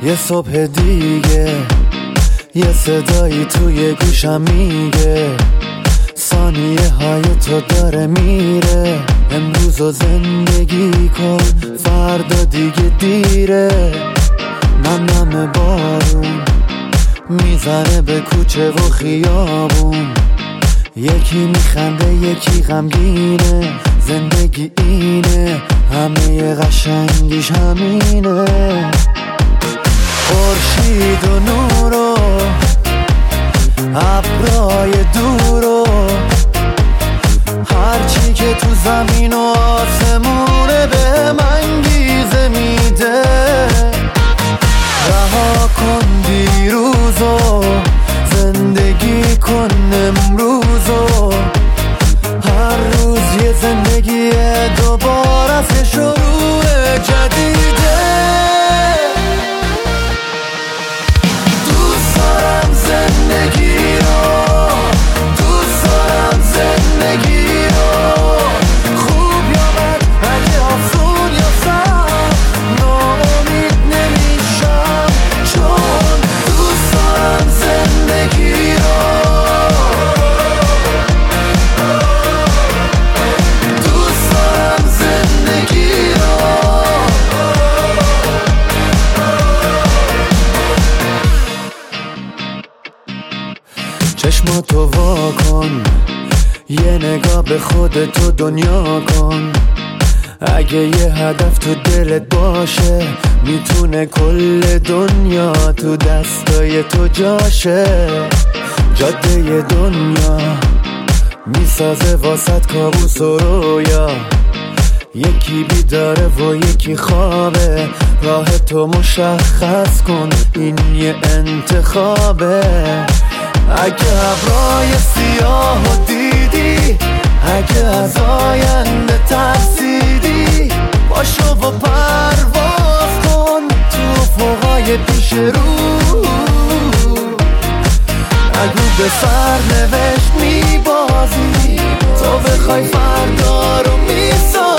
یه صبح دیگه یه صدایی توی گوشم میگه ثانیه های تو داره میره. امروز زندگی کن فردا دیگه دیره. نم نم بارون میزنه به کوچه و خیابون، یکی میخنده یکی غمگینه. زندگی اینه همه قشنگیش همینه. خورشید و نور و ابرای دور و هرچی که تو زمین و آسمونه به من انگیزه میده. رها کن دیروزو زندگی کن امروزو. هر روز یه زندگی دوباره از شروع جدیده. دوست دارم زندگی رو، دوست دارم زندگی رو. خوب یا بد اگه آسون یا سخت ناامید نمیشم، چون دوست دارم زندگی رو. دوست دارم زندگی رو. چشماتو وا کن، یه نگاه به خودتو دنیا کن. اگه یه هدف تو دلت باشه میتونه کل دنیا تو دستای تو جاشه. جاده دنیا میسازه واسط کابوس و رویا، یکی بیداره و یکی خوابه. راه تو مشخص کن، این یه انتخابه. اگه ابرای سیاه دیدی، اگه از آینده ترسیدی، باشو و پرواز کن تو افقای پیش رو. اگه به سرنوشت میبازی تو بخوای فردا رو میسازی.